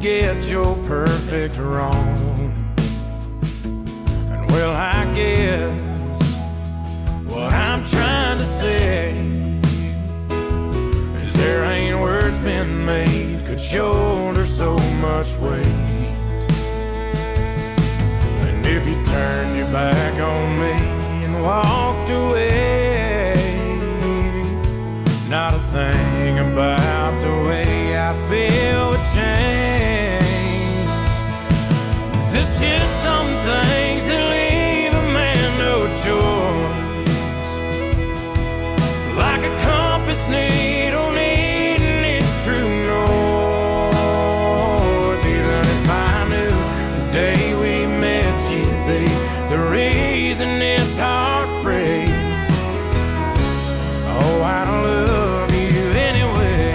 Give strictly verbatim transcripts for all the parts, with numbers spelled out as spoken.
get your perfect wrong. And well, I guess what I'm trying to say is there ain't words been made could shoulder so much weight. And if you turned your back on me and walked away, not a thing about the way I feel would change. There's just some things that leave a man no choice, like a compass needle needing its true north. Even if I knew the day we met you'd be the reason this heart breaks, oh, I'd love you anyway.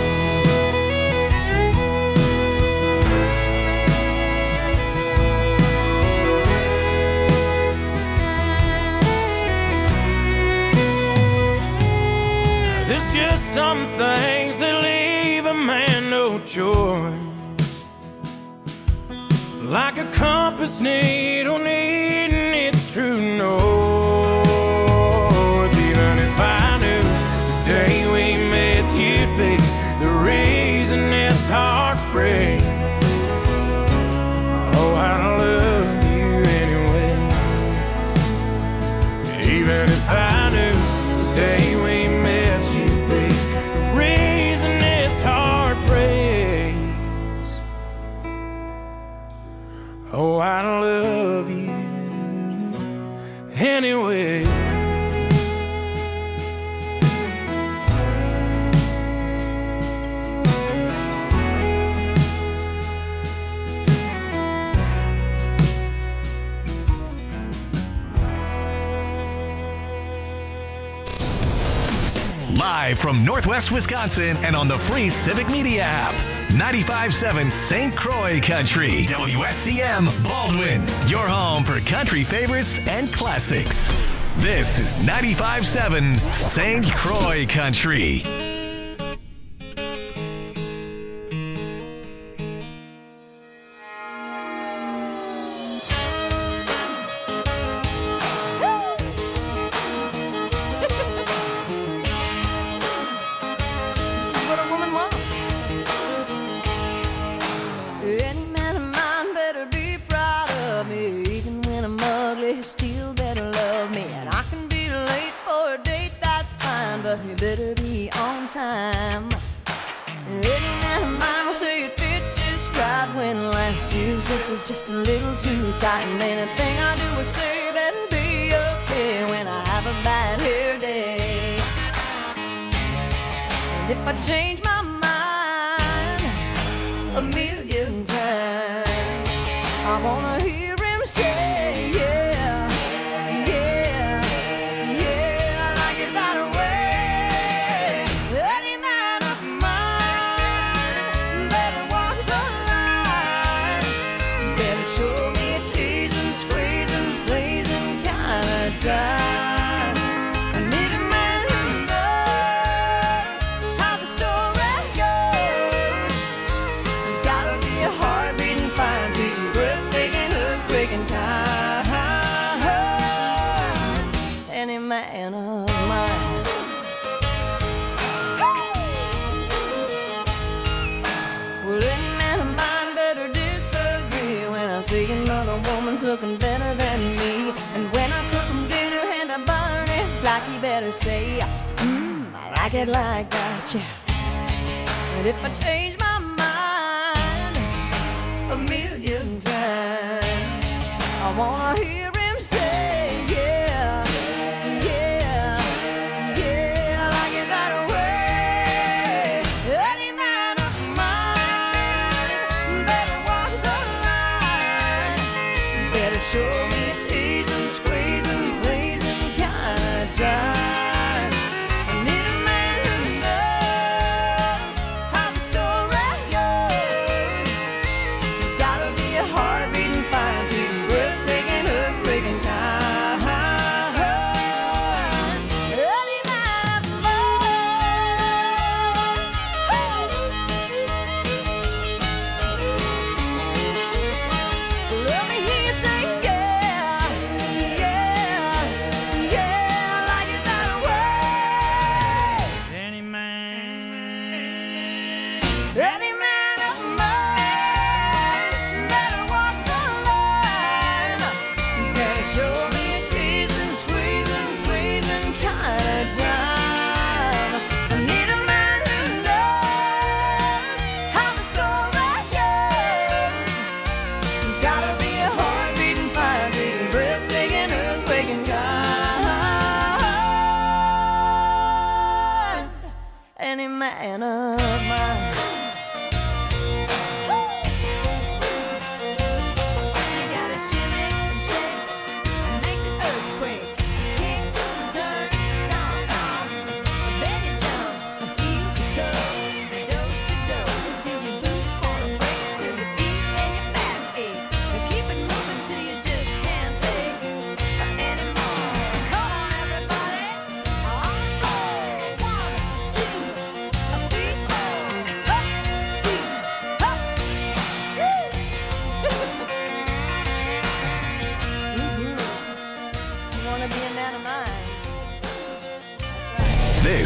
There's just some things that leave a man no choice, like a compass needle needing its true north. Even if I knew the day we met you'd be the reason this heart breaks, oh, I'd love you anyway. Even if I knew the day we met you'd be the reason this heart breaks, oh, I'd love you anyway. Live from Northwest Wisconsin and on the free Civic Media app. ninety-five point seven Saint Croix Country. W S C M Baldwin. Your home for country favorites and classics. This is ninety-five point seven Saint Croix Country. This is what a woman wants. Any man of mine better be proud of me. Even when I'm ugly, he still better love me. And I can be late for a date, that's fine, but you better be on time. Any man of mine will say it fits just right when last year's dress is just a little too tight. And anything I do or say better be okay when I have a bad hair day. And if I change my mind a million times, I wanna hear him say, yeah, yeah, yeah, I like it that way. Any man of mine better walk the line, better show me a teasing, squeezing, blazing kind of time. I need a man who knows how the story goes. There's gotta be a heart beating fine, sweet, breathtaking, earthquaking kind. Any man of mine. Well, any man of mine better disagree when I see another woman's looking better than me. And when I cook 'em dinner and I burn it, like he better say, mmm, I like it like that, yeah. And if I change my mind a million times, I wanna hear him say, yeah, yeah, yeah, I like it that way. Any man of mine better walk the line, better show me a teasing, squeezing, blazing kind of time. I need a man who knows how the story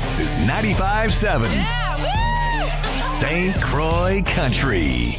This is ninety-five seven Saint Croix Country.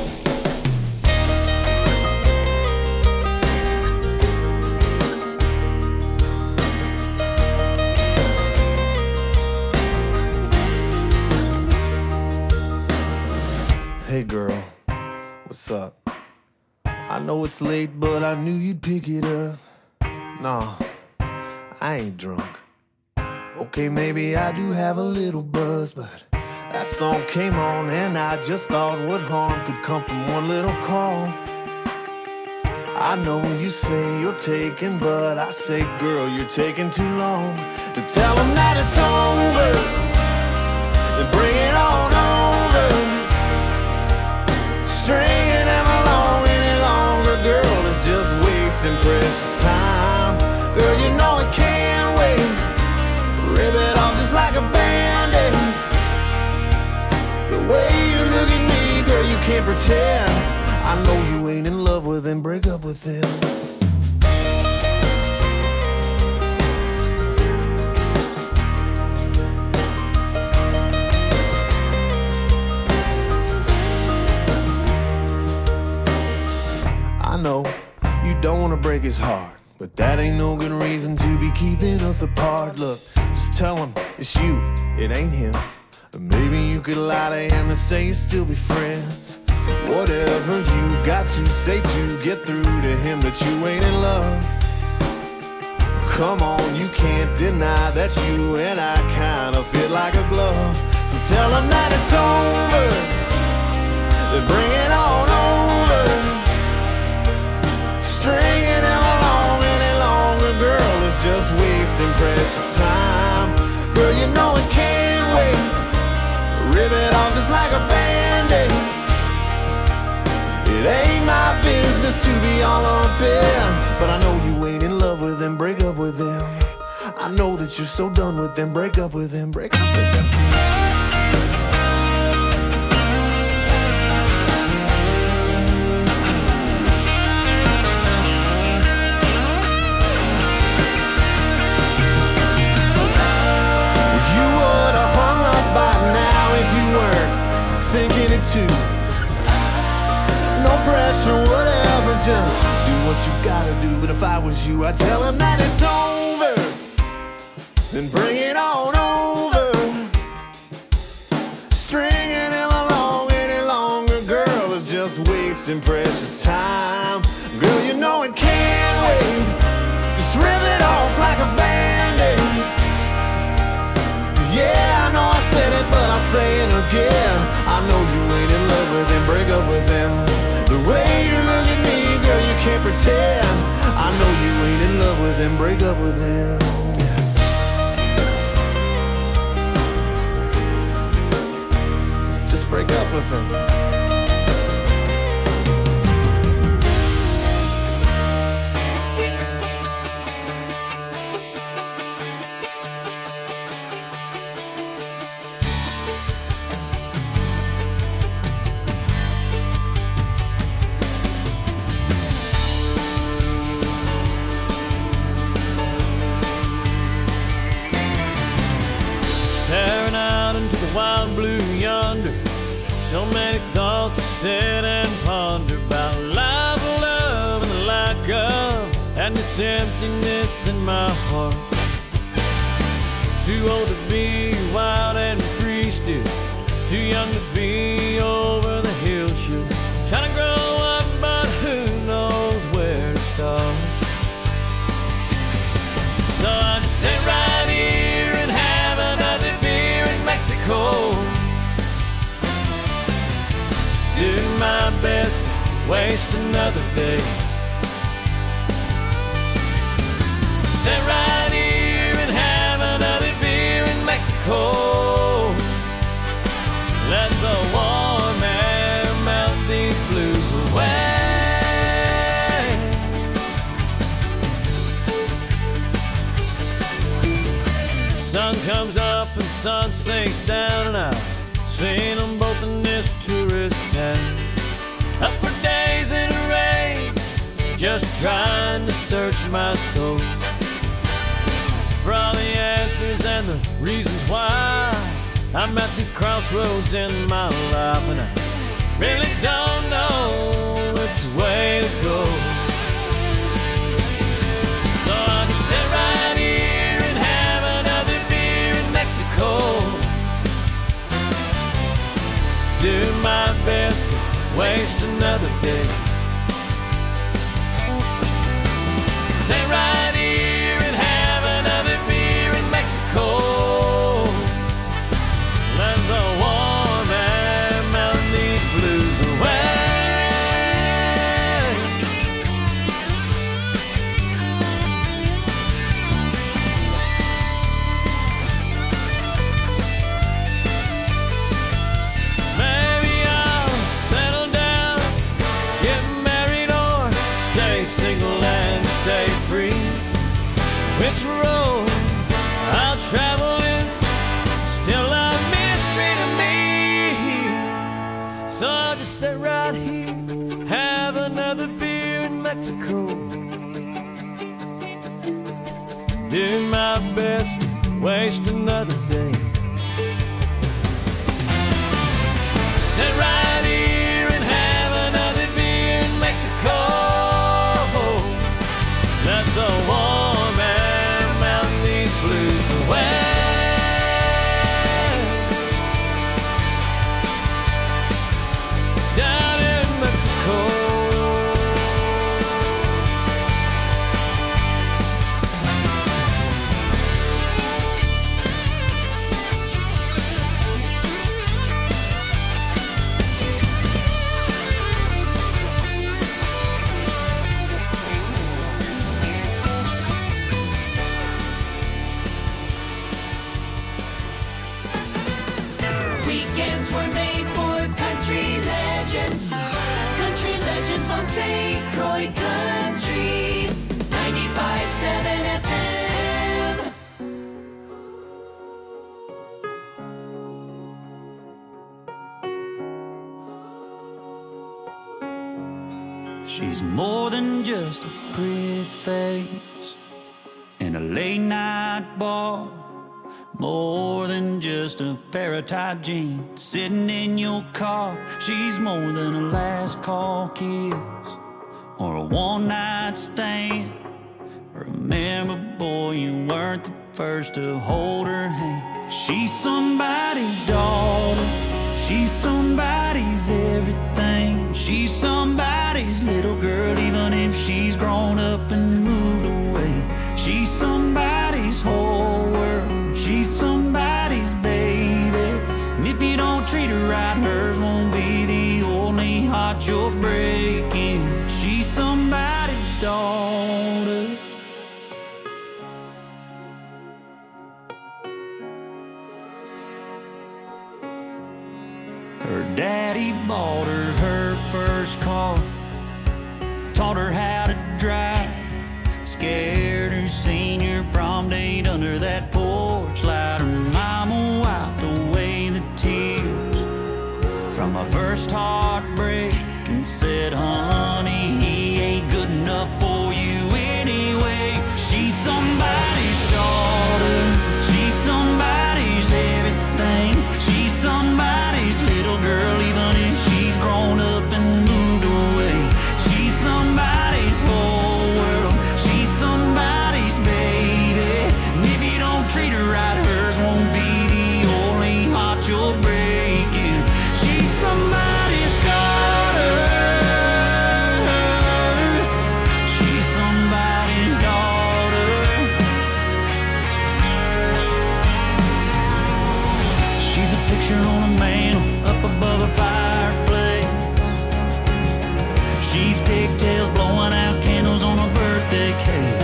Hey girl, what's up? I know it's late, but I knew you'd pick it up. Nah, I ain't drunk. Okay, maybe I do have a little buzz, but that song came on and I just thought what harm could come from one little call. I know you say you're taking, but I say, girl, you're taking too long to tell them that it's over. Then bring it on over. Stringing them along any longer, girl, is just wasting precious time. Girl, you know it can't wait. Rip it off just like a band-aid. The way you look at me, girl, you can't pretend. I know you ain't in love with him, break up with him. I know you don't want to break his heart, but that ain't no good reason to be keeping us apart. Look, just tell him it's you, it ain't him. Or maybe you could lie to him and say you still be friends. Whatever you got to say to get through to him that you ain't in love. Come on, you can't deny that you and I kinda fit like a glove. So tell him that it's over, then bring it on over. Stringing him along any longer, girl, is just wasting precious time. Girl, you know it can't wait. Rip it off just like a band-aid. It ain't my business to be all up in, but I know you ain't in love with him, break up with him. I know that you're so done with him, break up with him, break up with him. Thinking it too. No pressure, whatever, just do what you gotta do. But if I was you, I'd tell him that it's over, then bring it on over. Stringing him along any longer, girl, is just wasting precious time. Girl, you know it can't wait. Just rip it off like a band-aid. Yeah, I know I said it, but I'll say it again. I know you ain't in love with him, break up with him. The way you look at me, girl, you can't pretend. I know you ain't in love with him, break up with him. Just break up with him. Wild blue yonder, so many thoughts to sit and ponder about life, love, and the lack of, and this emptiness in my heart. Too old to be wild and free still, too young to be over the hill sure. Trying to grow up, but who knows where to start. So I just sit right here and have another beer in Mexico. Do my best to waste another day. Sit right here and have another beer in Mexico. Let the warm air melt these blues away. Sun comes up and sun sinks down, and I've seen them both in this tourist town. Up for days in the rain, just trying to search my soul for all the answers stories and the reasons why I'm at these crossroads in my life, and I really don't know which way to go. So I'll just sit right here and have another beer in Mexico. Do my best to waste another day. Sit right here and have another beer in Mexico. Let the warm air melt these blues away. Maybe I'll settle down, get married, or stay single and stay free. Which road I'll travel is still a mystery to me. So I'll just sit right here, have another beer in Mexico. Do my best to waste another day. Sit right here and have another beer in Mexico. Let the warm air melt these blues away. Down in Mexico. Weekends were made for country legends. Country legends on Saint Croix Country. ninety-five point seven F M. She's more than just a pretty face in a late night bar. More than just a pair of tight jeans sitting in your car. She's more than a last call kiss or a one night stand. Remember, boy, you weren't the first to hold her hand. She's somebody's daughter. She's somebody's everything. She's somebody's little girl, even if she's grown up and moved away. She's somebody's whole world. She's somebody's baby. And if you don't treat her right, hers won't be the only heart you're breaking. She's somebody's daughter. Her daddy bought her her first car, taught her how to drive, scared her senior prom date under that porch light. Her mama wiped away the tears from her first heartbreak and said, honey, he ain't good enough for you anyway. She's somebody's daughter. She's somebody's everything. She's somebody's little girl, even if she's grown up and moved away. She's somebody's whole world. She's somebody's baby. And if you don't treat her right, hers won't be the only heart you're breaking. She's somebody's daughter. She's somebody's daughter. She's a picture on a mantle up above a fireplace. She's pigtails blowing out candles on a birthday cake.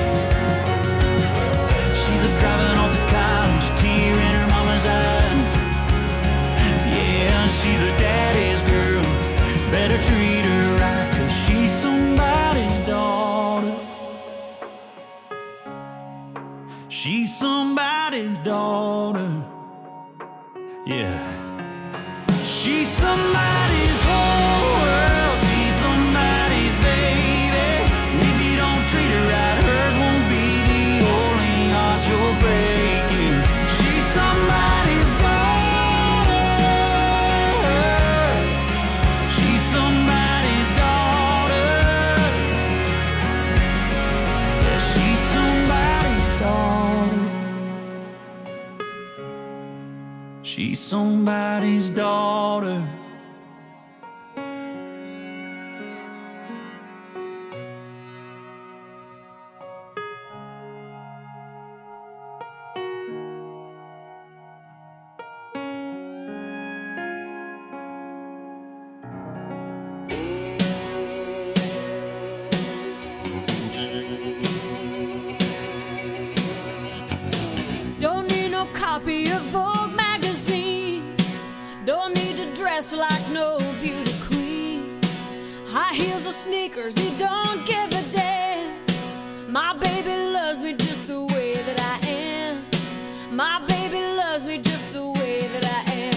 She's a driving off to college, tear in her mama's eyes. Yeah, she's a daddy's girl. Better treat her right, 'cause she's somebody's daughter. She's somebody's daughter. Yeah. She's somebody's whole world. She's somebody's baby. And if you don't treat her right, hers won't be the only heart you're breaking. somebody's daughter. Don't need no copy of Vogue magazine. Don't need to dress like no beauty queen. High heels or sneakers, he don't give a damn. My baby loves me just the way that I am. My baby loves me just the way that I am.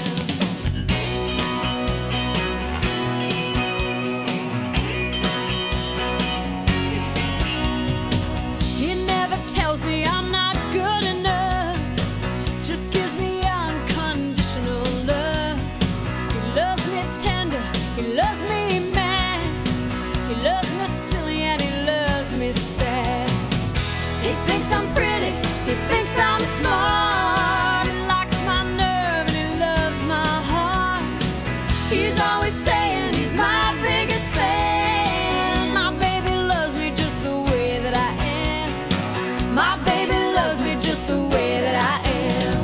He never tells me I'm not good enough, just gives me unconditional love. He loves me tender, he loves me mad, he loves me silly and he loves me sad. He thinks I'm pretty, he thinks I'm smart, he likes my nerve and he loves my heart. He's always saying he's my biggest fan. My baby loves me just the way that I am. My baby loves me just the way that I am.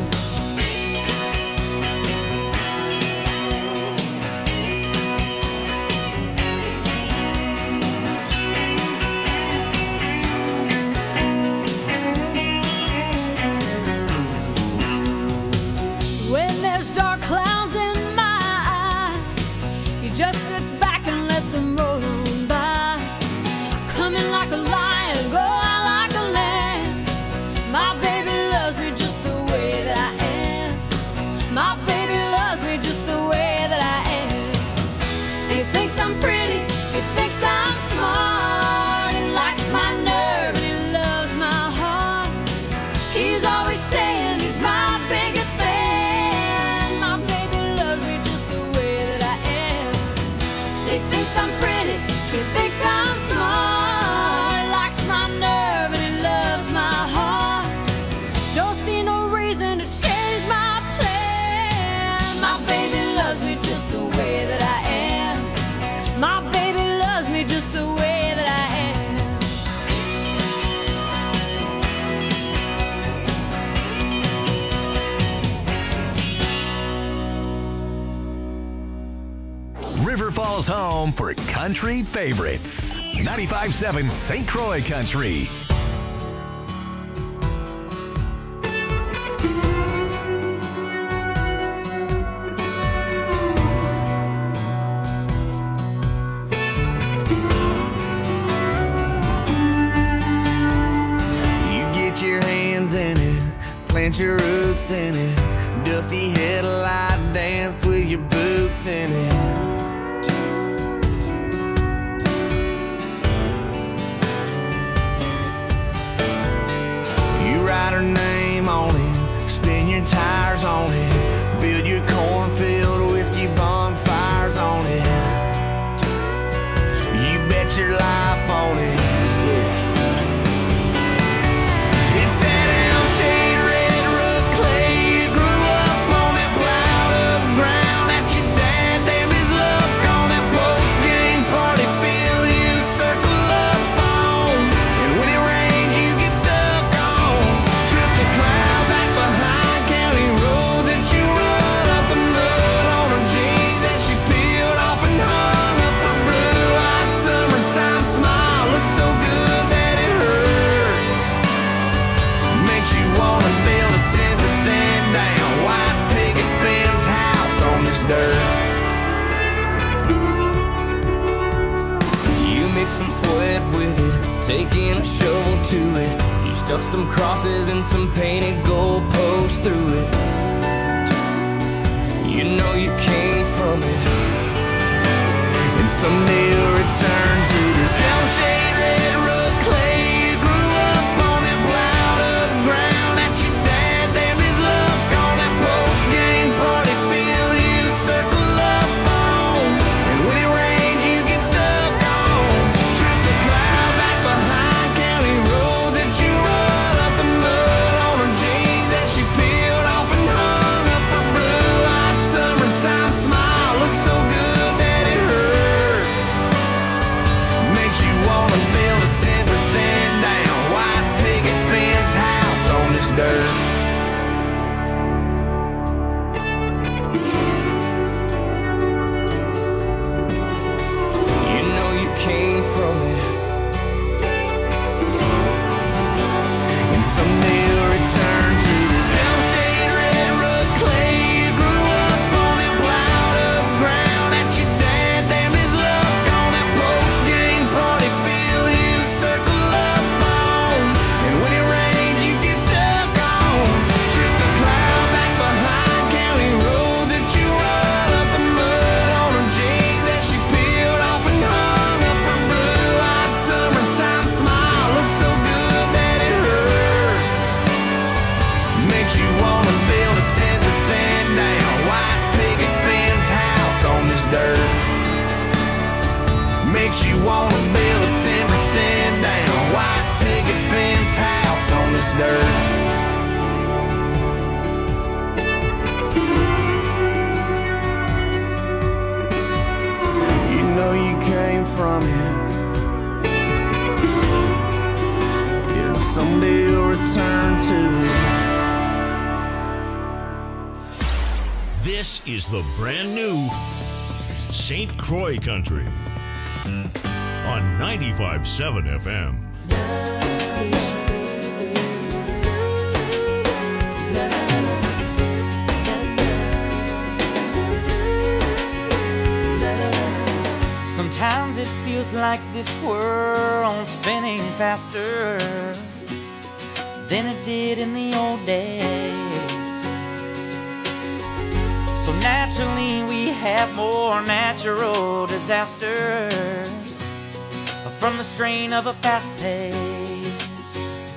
When there's dark clouds in my eyes, he just sits back and lets them roll on by. Come in like a lion, go out like a lamb. My baby loves me just the way that I am. My baby loves me just the way that I am. He thinks I'm pretty, he thinks I'm smart, he likes my nerve and he loves my heart. He's always saying he's my biggest fan. My baby loves me just the way that I am. He thinks I'm pretty, he thinks I'm smart, he likes my nerve and he loves my heart. Don't see no reason to change my plan. My baby loves me just the way that I am. My baby loves me just the way that I am. River Falls home for country favorites. ninety-five point seven Saint Croix Country. You get your hands in it, plant your roots in it. Dusty headlight dance with your boots in it. You write her name on it, spin your tires on it, build your cornfield whiskey bonfires on it. You bet your life on it. It's that L-shaped red rust clay. You grew up on that plowed up ground that your dad damned his luck on that post-game party field you circle up on. And when it rains you get stuck on. Trip the cloud back behind county roads that you run up the mud on her jeans that she peeled off and hung up her blue-eyed summertime smile. Looks so good that it hurts. Makes you wanna build a ten percent down white picket fence house on this dirt. You mix some sweat with it, taking a shovel to it. You stuck some crosses and some painted gold posts through it. You know you came from it, and someday you'll return to this L-shaped red rust clay. You grew up on that plowed up ground that your dad damned his luck on that post-game party field you circle up on. And when it rains you get stuck on. Trip the cloud back behind county roads that you run up the mud on her jeans that she peeled off and hung up her blue-eyed makes you wanna build a ten percent down white picket fence house on this dirt. You know you came from it, yeah, someday you'll return to it. This is the brand new Saint Croix Country on ninety-five point seven F M. Sometimes it feels like this world's spinning faster than it did in the old days. So naturally we have more natural disasters from the strain of a fast pace.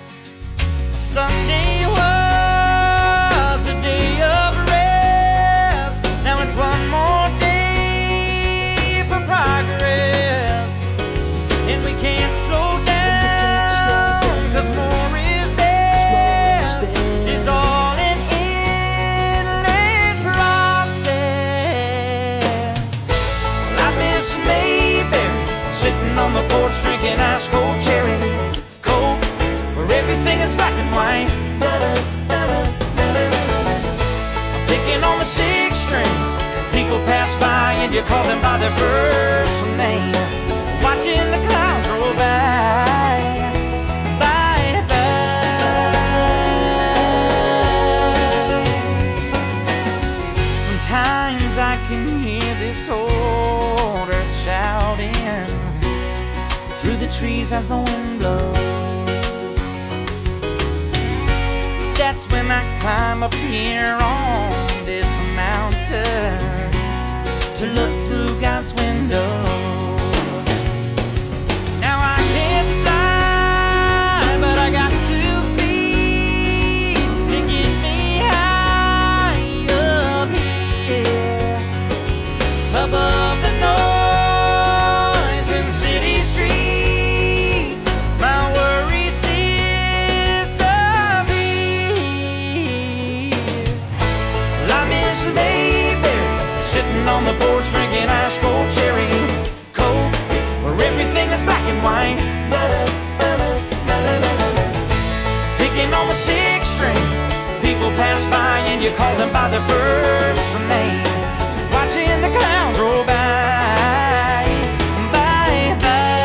Sunday was a day of rest. Now it's one more day for progress, and we can't slow down, cause more is best. It's all an endless process. I miss Mayberry, sitting on the porch drinking ice cold cherry coke, where everything is black and white. Picking on the sixth string, people pass by and you call them by their first name. Watching the clouds roll by, by, by. Sometimes I can hear this old earth shouting through the trees as the wind blows. That's when I climb up here on this mountain to look through God's window. Now I can't fly, but I got two feet to get me high up here, above the noise in city streets. My worries disappear. Well, I miss Mayberry, sitting on the porch drinking ice cold cherry coke, where everything is black and white. Picking on the sixth string, people pass by and you call them by their first name. Watching the clouds roll by, by,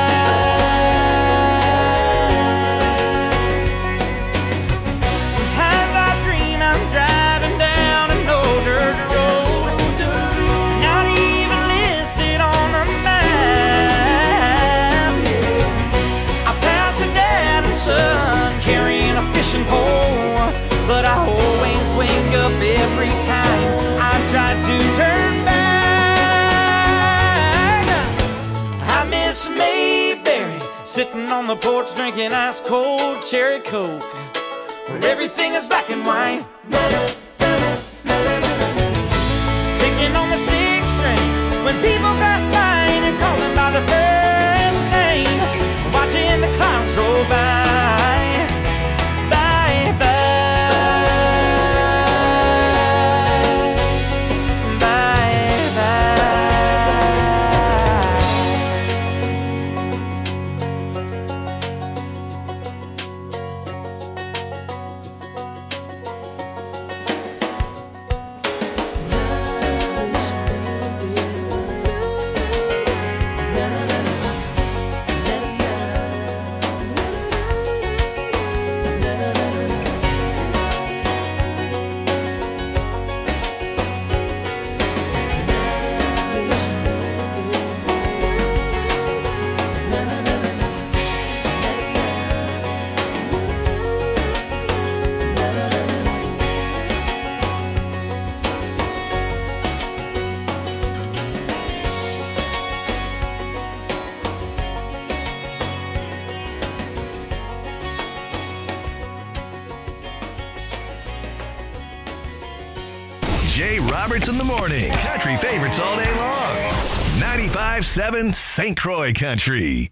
by. Sometimes I dream I'm driving down an old dirt road, not even listed on the map. I pass a dad and son carrying a fishing pole, but I always wake up every time I try to turn back. I miss Mayberry, sitting on the porch drinking ice cold cherry coke, where everything is black and white. Picking on the sixth string, when people pass by and you call them by their first name. Watching the clouds roll by, by, by, by, by. Jay Roberts in the morning. Country favorites all day long. ninety-five seven Saint Croix Country.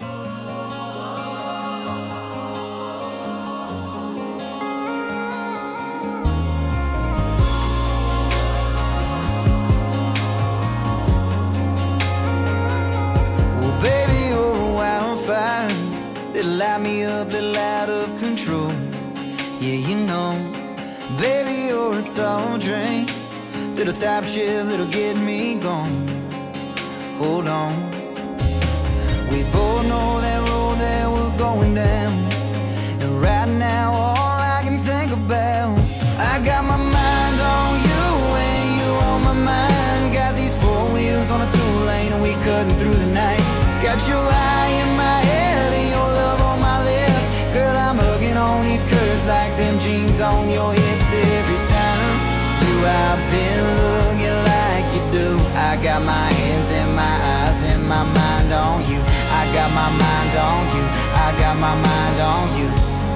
Light me up, little out of control. Yeah, you know, baby, you're a tall drink, little top shift that'll get me gone. Hold on, we both know that road that we're going down, and right now all I can think about, I got my mind on you and you on my mind. Got these four wheels on a two-lane and we cutting through the night. Got your eye in my head and your love on my lips. Girl, I'm hugging on these curves like them jeans on your hips. Every time you I've been looking like you do. I got my hands and my eyes and my mind on you. I got my mind on you. I got my mind on you.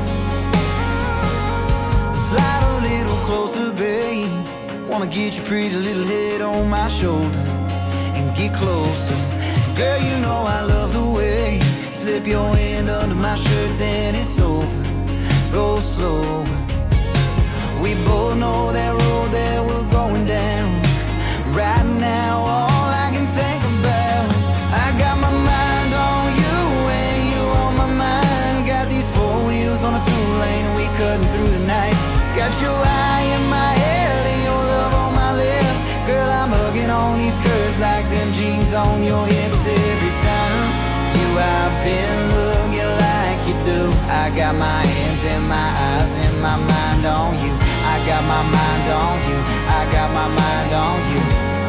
Slide a little closer, babe. Wanna get your pretty little head on my shoulder and get closer. Girl, you know I love the way you slip your hand under my shirt, then it's over. Go slow. We both know that road that we're going down. Right now, all I can think about, I got my mind on you and you on my mind. Got these four wheels on a two-lane and we cutting through the night. Got your eye in my head and your love on my lips. Girl, I'm hugging on these curves like them jeans on your hips. Every time you I've been looking like you do. I got my hands and my eyes and my mind on you. I got my mind on you. I got my mind on you.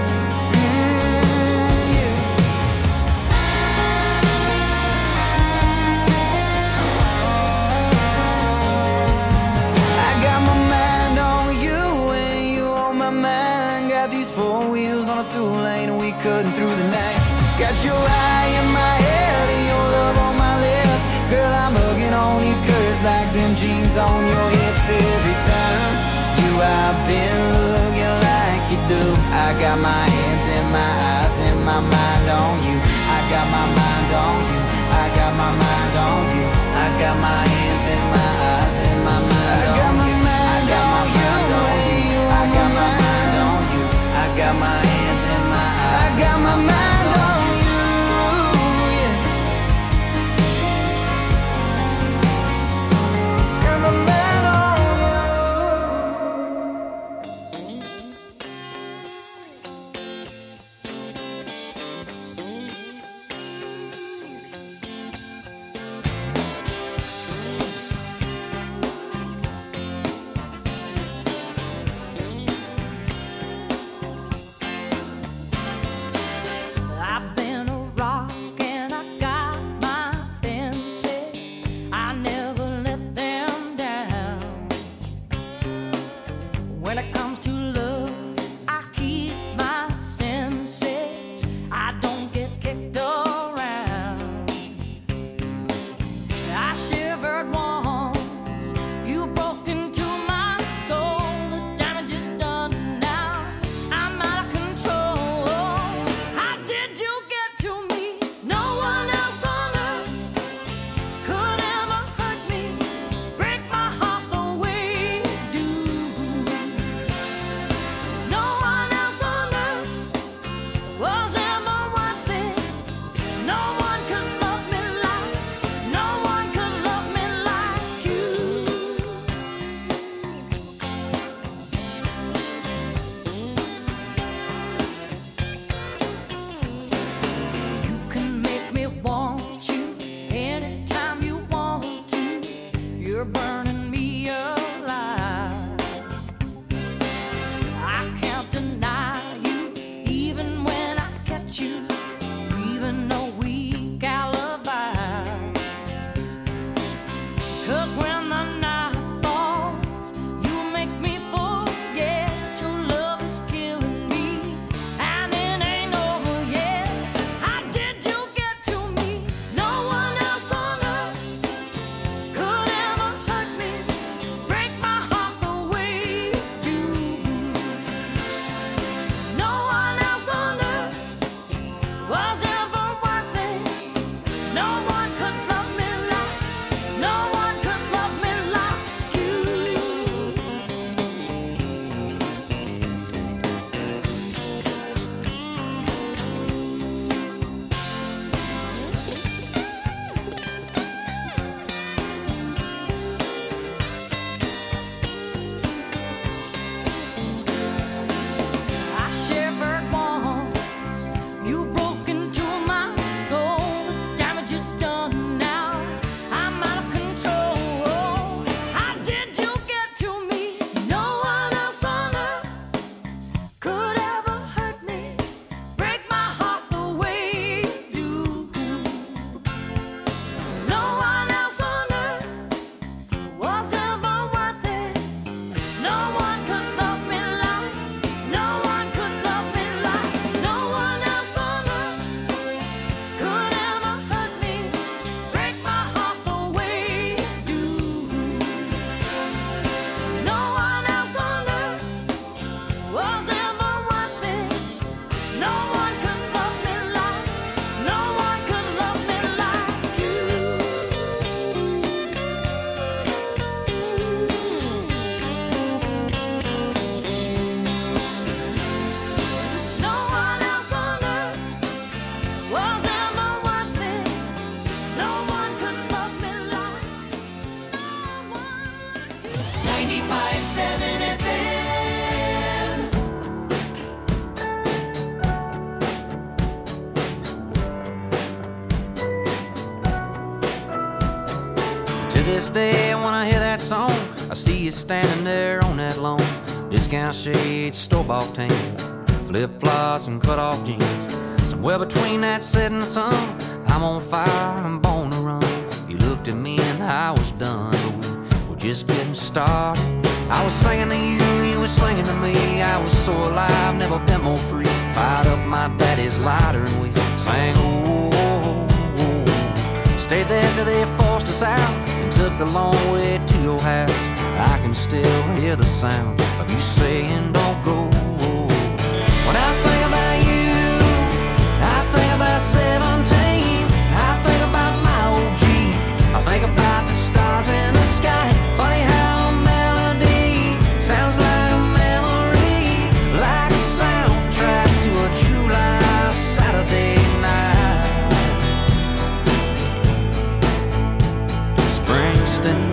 Mm, yeah. I got my mind on you and you on my mind. Got these four wheels on a two-lane and we cutting through the night. Got your eye in my head and your love on my lips. Girl, I'm hugging on these curves like them jeans on your hips. Every time you I've been looking like you do. I got my hands and my eyes and my mind on you. I got my mind on you. I got my mind on you. I got my hands and my eyes and my mind I got on my you. Mind I got my mind on you. I got my mind on you. I got my hands and my eyes. I got my mind. to this day, when I hear that song, I see you standing there on that lawn. Discount shades, store-bought tan, flip-flops and cut-off jeans. Somewhere between that setting sun, I'm on fire, I'm born to run. You looked at me and I was done, but we were just getting started. I was singing to you, you were singing to me. I was so alive, never been more free. Fired up my daddy's lighter and we sang, oh, oh, oh. Stayed there till they forced us out and took the long way to your house. I can still hear the sound of you saying don't go. When I think about you, I think about seventeen. I think about my O G. I think about the stars in the sky. Funny how a melody sounds like a memory, like a soundtrack to a July Saturday night. Springsteen.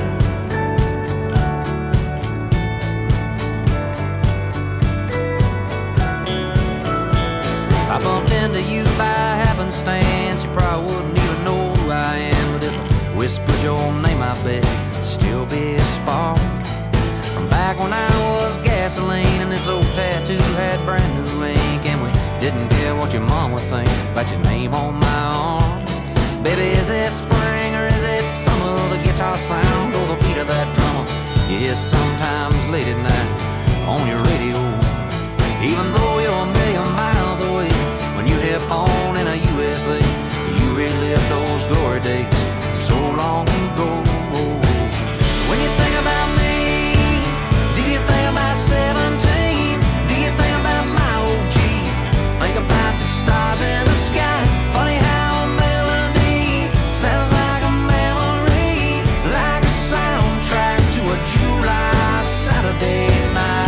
I bumped into you by happenstance. You probably wouldn't even know who I am, but if I whispered your name, I bet it'd still be a spark. From back when I was gasoline and this old tattoo had brand new ink, and we didn't care what your mom would think about your name on my arm. Baby, is it spring or is it summer? The guitar sound or the beat of that drummer? Yeah, sometimes late at night on your radio. Even though you're a million miles away, when you hit on in a U S A, you relive those glory days so long ago. When you think about me, do you think about seventeen? Do you think about my O G? Think about the stars in the sky. Funny how a melody sounds like a memory, like a soundtrack to a July Saturday night.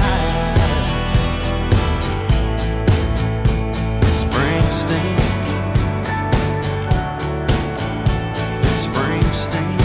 Springsteen. Springsteen.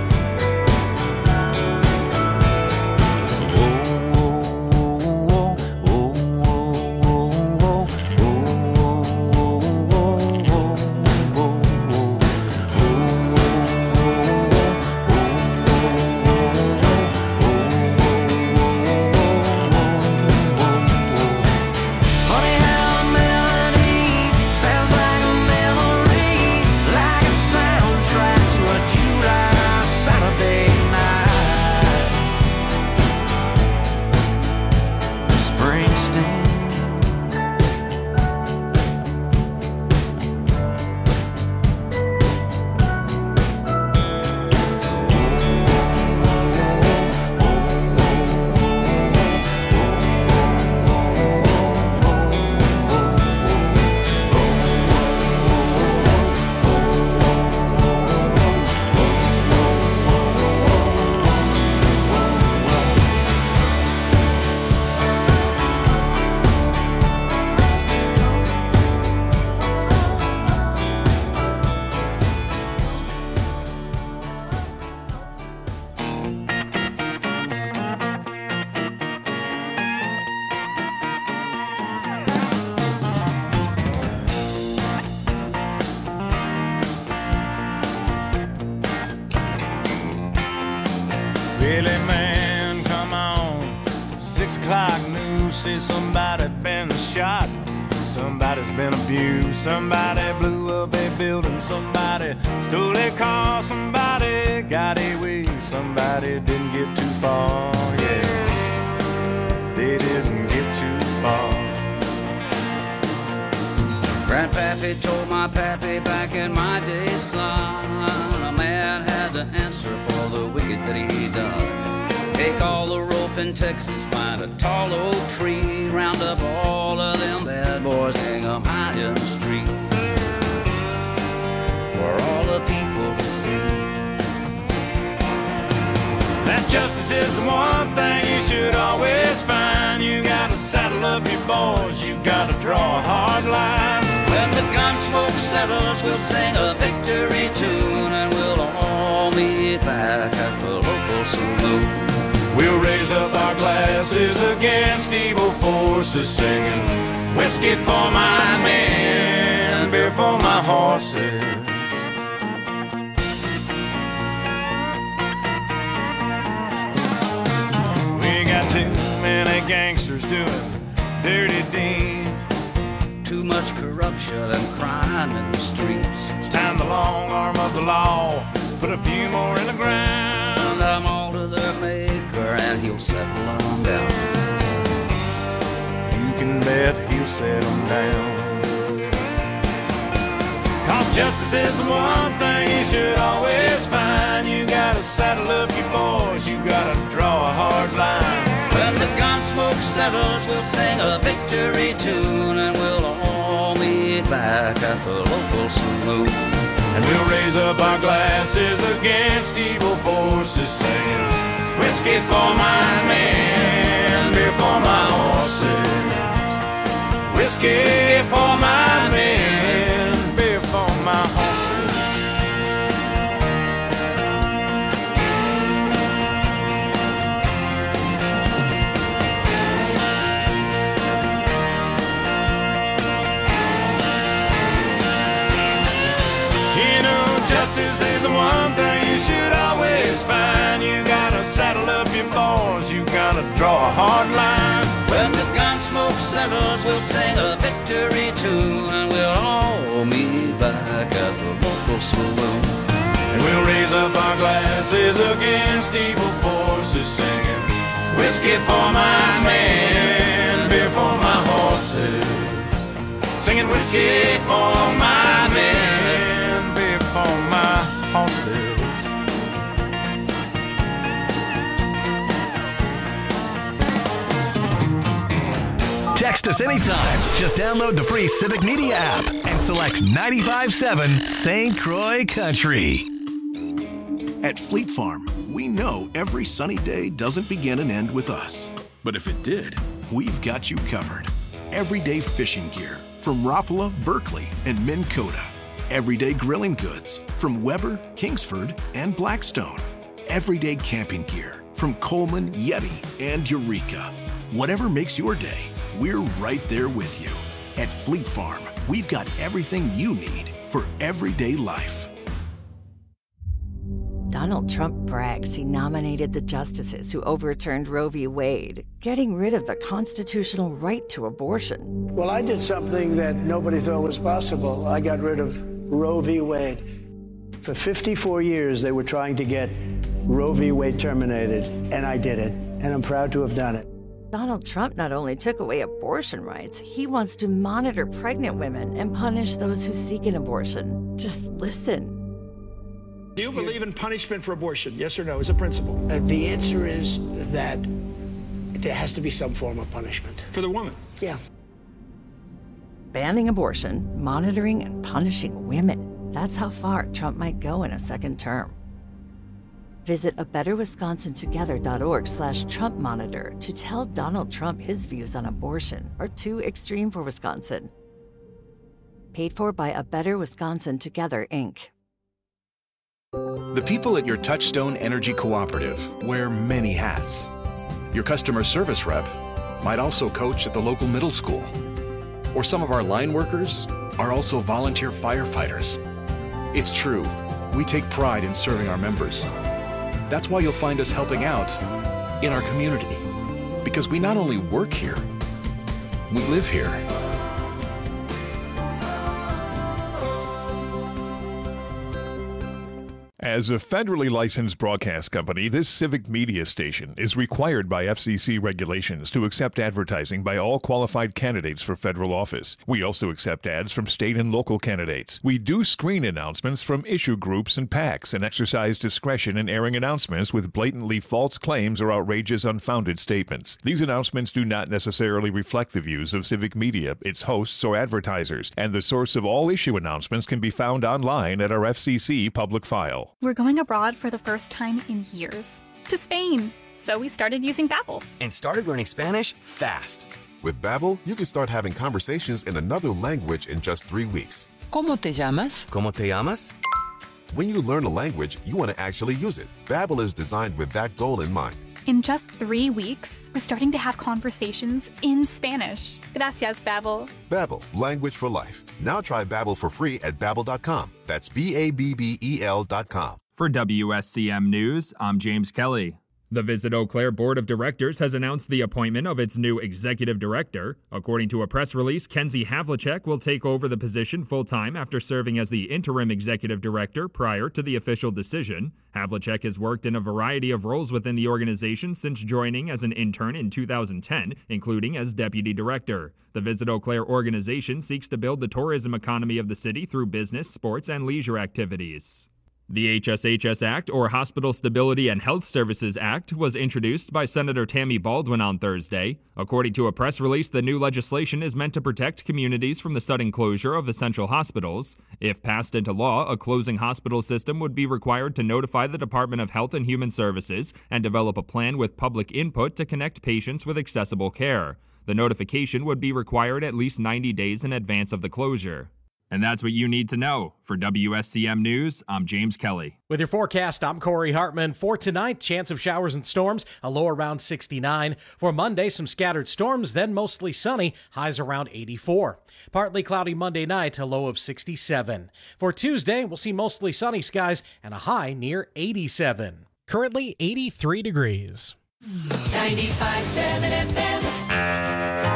Really, man, come on. Six o'clock news says somebody been shot. Somebody's been abused. Somebody blew up a building. Somebody stole a car. Somebody got away. Somebody didn't get too far. Yeah, they didn't get too far. Grandpappy told my pappy back in my day, son, a man had to answer for the wicked that he done. Take all the rope in Texas, find a tall oak tree, round up all of them bad boys, hang them high in the street, for all the people to see. That justice is the one thing you should always find. You gotta saddle up your boys, you gotta draw a hard line. When the gun smoke settles, we'll sing a victory tune, and we'll all meet back at the local saloon. We'll raise up our glasses against evil forces, singing whiskey for my men, beer for my horses. gangsters doing dirty deeds. Too much corruption and crime in the streets. It's time the long arm of the law put a few more in the ground. Send them all to their maker and he'll settle them down. You can bet he'll settle them down. Cause justice is the one thing you should always find. You gotta saddle up your boys, you gotta draw a hard line. When the gun smoke settles, we'll sing a victory tune, and we'll all meet back at the local saloon. And we'll raise up our glasses against evil forces, singing whiskey for my men, beer for my horses. Whiskey for my men, beer for my horses. Justice is the one thing you should always find. You gotta saddle up your boys, you gotta draw a hard line. When the gun smoke settles, we'll sing a victory tune, and we'll all meet back at the local saloon. And we'll raise up our glasses against evil forces, singing whiskey for my men, beer for my horses. Singing whiskey for my men, beer for my horses. Text us anytime. Just download the free Civic Media app and select ninety-five point seven Saint Croix Country. At Fleet Farm, we know every sunny day doesn't begin and end with us. But if it did, we've got you covered. Everyday fishing gear from Rapala, Berkeley, and Minn Kota. Everyday grilling goods from Weber, Kingsford, and Blackstone. Everyday camping gear from Coleman, Yeti, and Eureka. Whatever makes your day, we're right there with you. At Fleet Farm, we've got everything you need for everyday life. Donald Trump brags he nominated the justices who overturned Roe v. Wade, getting rid of the constitutional right to abortion. Well, I did something that nobody thought was possible. I got rid of Roe v. Wade. For fifty-four years, they were trying to get Roe v. Wade terminated, and I did it, and I'm proud to have done it. Donald Trump not only took away abortion rights, he wants to monitor pregnant women and punish those who seek an abortion. Just listen. Do you believe in punishment for abortion? Yes or no, as a principle? Uh, the answer is that there has to be some form of punishment. For the woman? Yeah. Banning abortion, monitoring and punishing women. That's how far Trump might go in a second term. Visit a better wisconsin together dot org slash Trump monitor to tell Donald Trump his views on abortion are too extreme for Wisconsin. Paid for by A Better Wisconsin Together, Incorporated. The people at your Touchstone Energy Cooperative wear many hats. Your customer service rep might also coach at the local middle school. Or some of our line workers are also volunteer firefighters. It's true, we take pride in serving our members. That's why you'll find us helping out in our community. Because we not only work here, we live here. As a federally licensed broadcast company, this Civic Media station is required by F C C regulations to accept advertising by all qualified candidates for federal office. We also accept ads from state and local candidates. We do screen announcements from issue groups and PACs and exercise discretion in airing announcements with blatantly false claims or outrageous, unfounded statements. These announcements do not necessarily reflect the views of Civic Media, its hosts, or advertisers, and the source of all issue announcements can be found online at our F C C public file. We're going abroad for the first time in years, to Spain. So we started using Babbel. And started learning Spanish fast. With Babbel, you can start having conversations in another language in just three weeks. ¿Cómo te llamas? ¿Cómo te llamas? When you learn a language, you want to actually use it. Babbel is designed with that goal in mind. In just three weeks, we're starting to have conversations in Spanish. Gracias, Babbel. Babbel, language for life. Now try Babbel for free at babbel dot com. That's B A B B E L dot com. For W S C M News, I'm James Kelly. The Visit Eau Claire Board of Directors has announced the appointment of its new executive director. According to a press release, Kenzie Havlicek will take over the position full-time after serving as the interim executive director prior to the official decision. Havlicek has worked in a variety of roles within the organization since joining as an intern in two thousand ten, including as deputy director. The Visit Eau Claire organization seeks to build the tourism economy of the city through business, sports, and leisure activities. The H S H S Act, or Hospital Stability and Health Services Act, was introduced by Senator Tammy Baldwin on Thursday. According to a press release, the new legislation is meant to protect communities from the sudden closure of essential hospitals. If passed into law, a closing hospital system would be required to notify the Department of Health and Human Services and develop a plan with public input to connect patients with accessible care. The notification would be required at least ninety days in advance of the closure. And that's what you need to know. For W S C M News, I'm James Kelly. With your forecast, I'm Corey Hartman. For tonight, chance of showers and storms, a low around sixty-nine. For Monday, some scattered storms, then mostly sunny, highs around eighty-four. Partly cloudy Monday night, a low of sixty-seven. For Tuesday, we'll see mostly sunny skies and a high near eighty-seven. Currently eighty-three degrees. ninety-five point seven F M.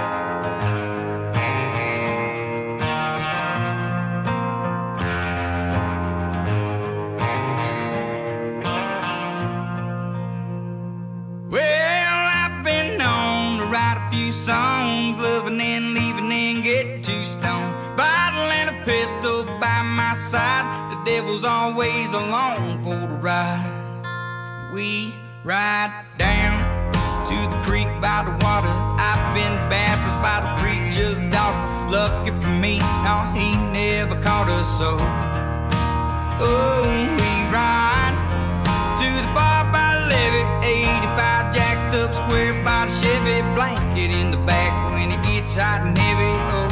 Songs, loving and leaving and get too stoned. Bottle and a pistol by my side. The devil's always along for the ride. We ride down to the creek by the water. I've been baptized by the preacher's daughter. Lucky for me, no, he never caught us so. Oh, we ride to the bar by the levee, eighty-five jacked up square by the Chevy, blanket in the back when it gets hot and heavy. Oh,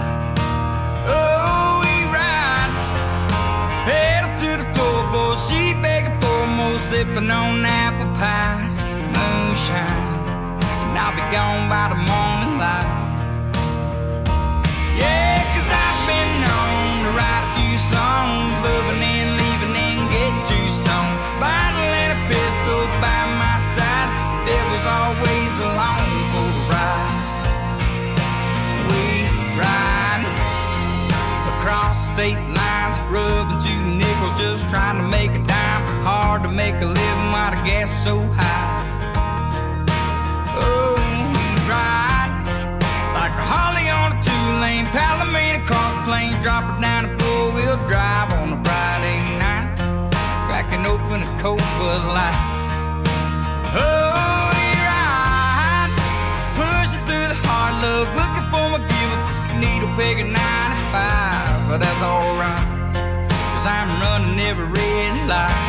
oh, we ride, pedal to the floorboard, she begging for more, sipping on apple pie, moonshine, and I'll be gone by the morning light. Yeah, 'cause I've been known to write a few songs, loving and leaving and get too stoned. Bottle and a pistol by my side, the devil's always along for the ride. We ride across state lines, rubbing two nickels, just trying to make a dime. Hard to make a living while the gas is so high. Oh, we ride like a Harley on a two-lane Palomino, across the plains, drop it down and four-wheel drive on a Friday night, cracking open a cold Bud Light. Oh, we ride, pushing through the hard love, looking for my giver, needle peg at ninety-five, but that's alright, 'cause I'm running every red light.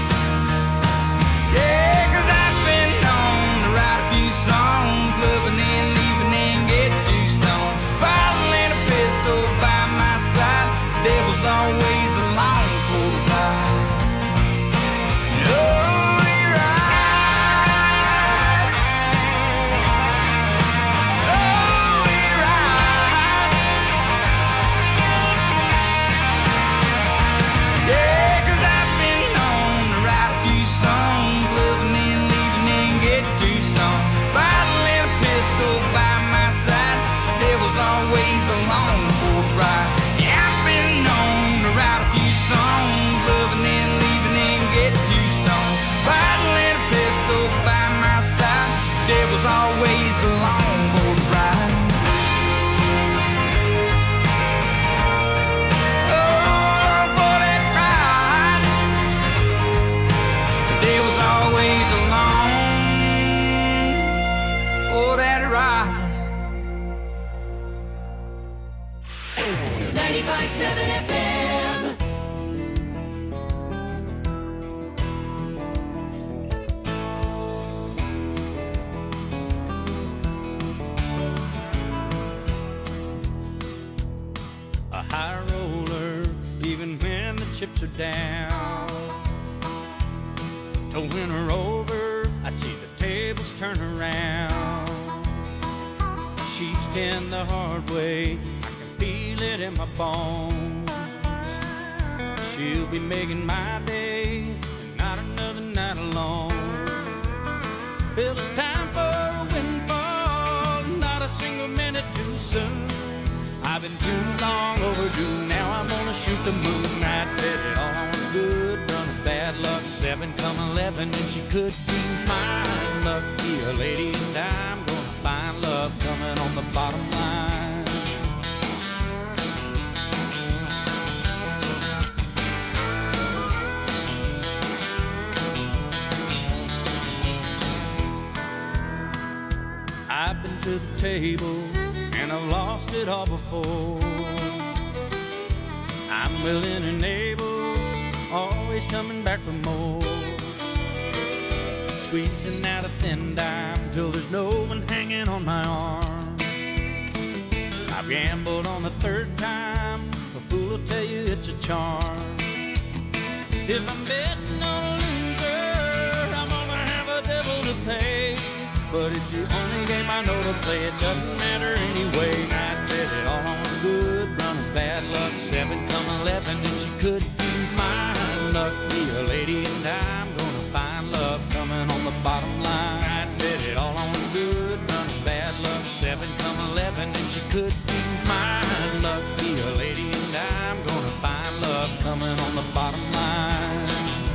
Yeah, 'cause I've been known to write a few songs, loving and leaving and get too stoned. Bottle and a pistol by my side, the devil's always along for the ride. Oh, we ride. Oh, we ride. Yeah, 'cause I've been known to write a few songs, loving and leaving and get too stoned. Bottle and a pistol by my side, the devil's always along for the ride. Yeah, I've been known to write a few songs, loving and leaving and get too stoned. Bottle and a pistol by my side, the devil's always along for the ride. Oh, for that ride, the devil's always along for that ride. ninety-five point seven F M. A high roller, even when the chips are down. To win her over, I'd see the tables turn around. She's ten the hard way, I can feel it in my bones. She'll be making my day, and not another night alone. been too long overdue. Now I'm gonna shoot the moon. I bet it all on a good run of bad luck. Seven come eleven, and she could be mine. Lucky a lady, and I'm gonna find love coming on the bottom line. I've been to the table and I've lost it all before. I'm willing and able, always coming back for more. Squeezing out a thin dime till there's no one hanging on my arm. I've gambled on the third time, a fool will tell you it's a charm. If I'm betting on a loser, I'm gonna have a devil to pay. But it's the only game I know to play, it doesn't matter anyway. I bet it all on a good run of bad luck. Seven come eleven, and she could be mine. Lucky a lady, and I'm gonna find love coming on the bottom line. I bet it all on a good run of bad luck. Seven come eleven, and she could be mine. Lucky a lady, and I'm gonna find love coming on the bottom line.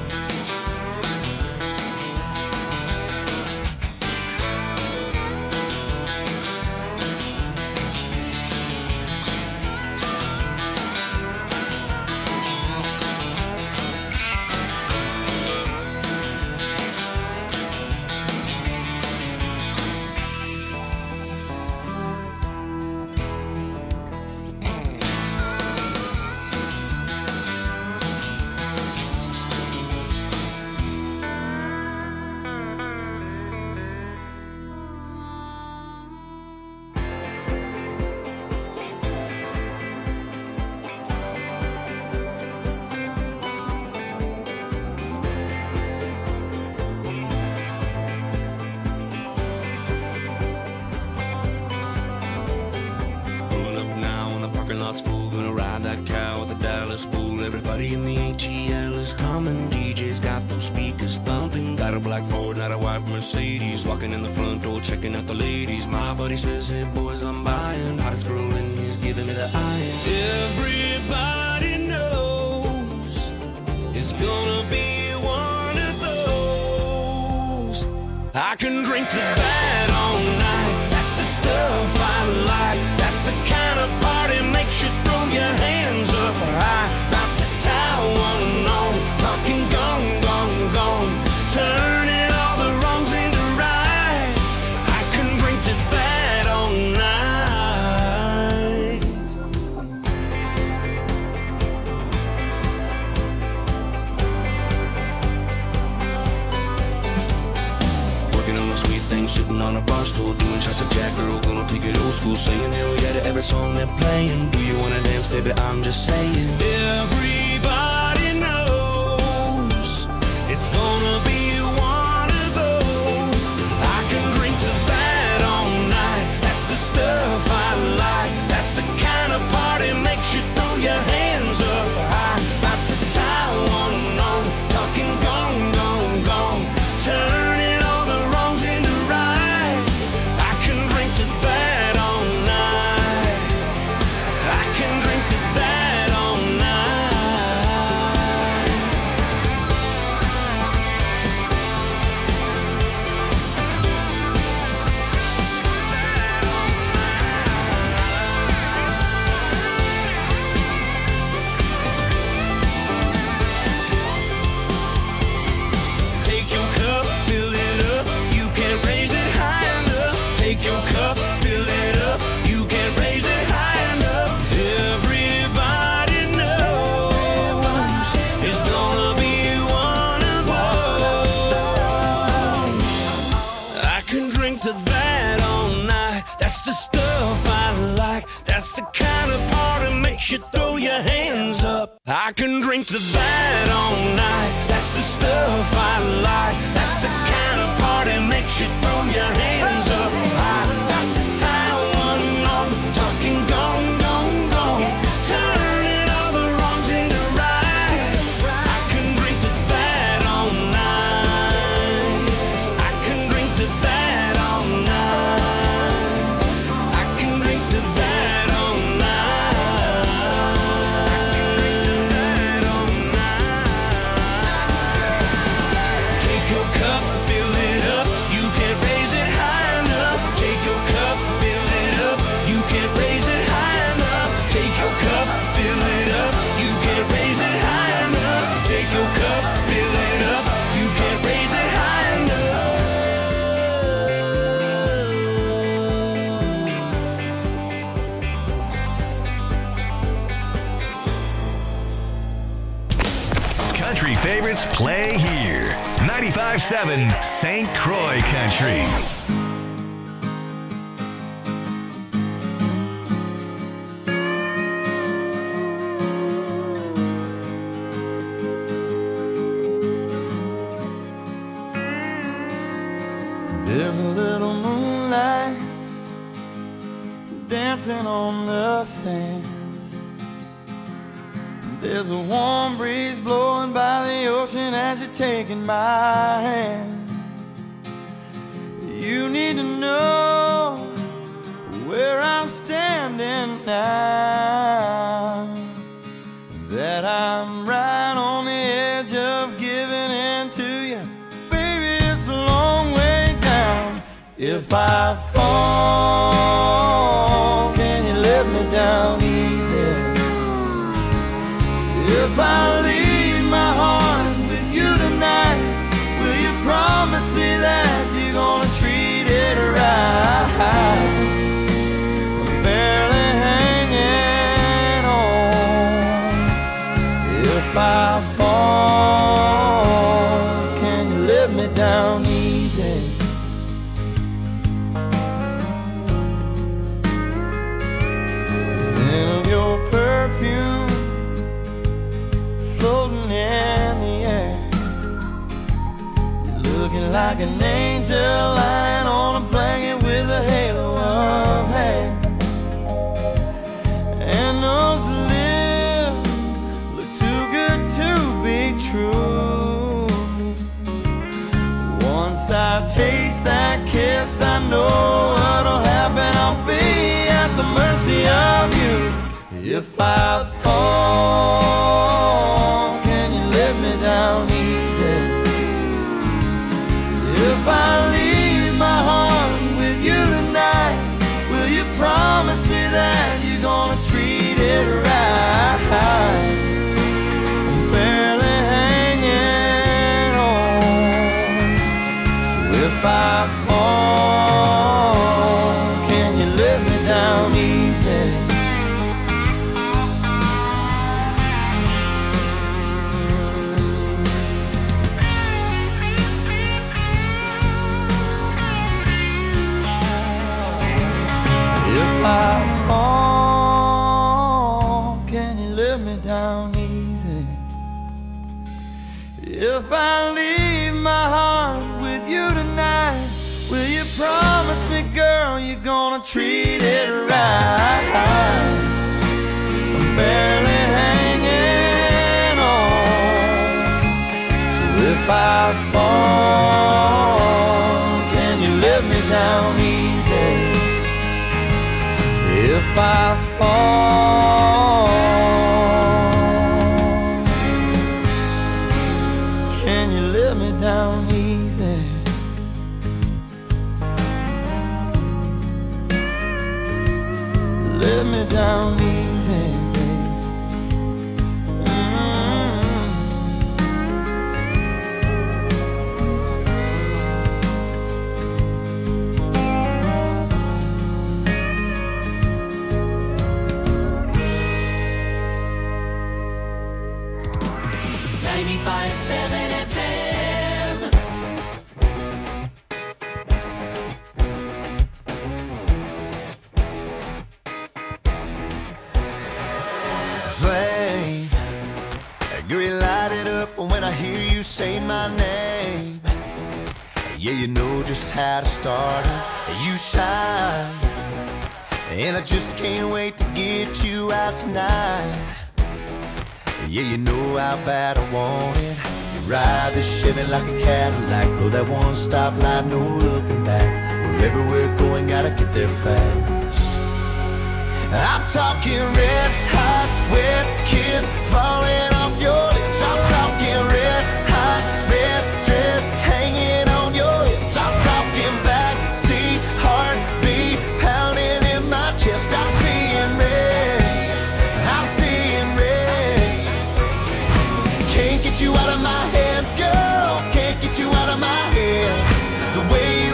Everybody in the A T L is coming. D J's got those speakers thumping. Got a black Ford, not a white Mercedes. Walking in the front door, checking out the ladies. My buddy says, hey boys, I'm buying. Hottest girl in he's giving me the eye. Everybody knows it's gonna be one of those. I can drink to that all night. That's the stuff I like. That's the kind of party makes you throw your hands up high. About to tie one on, talking gone, gone, gone, turning all the wrongs into right. I can drink to that all night. Working on the sweet thing, sitting on a bar stool, doing shots of Jack Earl, gonna take it old school, saying hell yeah to every song they're playing. Do you wanna dance, baby? I'm just saying. Everybody knows it's gonna be one of those. I can drink to that all night. That's the stuff I like. That's the kind of party makes you throw your hands up high. About to tie one on, talking gone, gone, gone, turning all the wrongs into right. I can drink to that all night. I can drink to that all night. Take your cup, fill it up. You can't raise it high enough. Take your cup, fill it up. You can't raise it high enough. Everybody knows it's gonna be one of those. I can drink to that all night. That's the stuff I like. That's the kind of party makes you throw your hands up. I can drink to that all night. That's the stuff I like. That's the kind of party makes you throw your hands up. I'm about to tie one on, talking gone, gone, gone, turning all the wrongs into right. I can drink to that all night. I can drink to that all night. I can drink to that all night. Country favorites play here. ninety-five seven Saint Croix Country. There's a little moonlight dancing on the sand. There's a warm breeze blowing by the ocean as you're taking my hand. You need to know where I'm standing now, that I'm right on the edge of giving in to you. Baby, it's a long way down. If I fall, can you let me down easy? If I leave my heart with you tonight, will you promise me that you're gonna treat it right? I'm barely hanging on. If I fall, can you let me down easy? The scent of your perfume floating in the air. You're looking like an angel lying on a blanket with a halo of hair. And those lips look too good to be true. Once I taste that kiss, I know what'll happen. I'll be at the mercy of you. If I fall, can you let me down easy? If I leave my heart with you tonight, will you promise me that you're gonna treat it right? I'm barely hanging on. So if I fall, can you let me down easy? If I fall, can you let me down easy? If I leave my heart with you tonight, will you promise me, girl, you're gonna treat it right? I'm barely hanging on. So if I fall, can you let me down easy? If I fall, can you let me down easy? Let me down easy, babe. ninety-five seven F M. Flame, girl, you light it up when I hear you say my name. Yeah, you know just how to start it. You shine, and I just can't wait to get you out tonight. Yeah, you know how bad I want it. You ride the Chevy like a Cadillac, blow that one stop light, no looking back. Wherever we're going, gotta get there fast. I'm talking red hot, wet kiss falling off your lips. I'm talking red hot, red dress hanging on your hips. I'm talking backseat heartbeat pounding in my chest. I'm seeing red, I'm seeing red. Can't get you out of my head, girl, can't get you out of my head. The way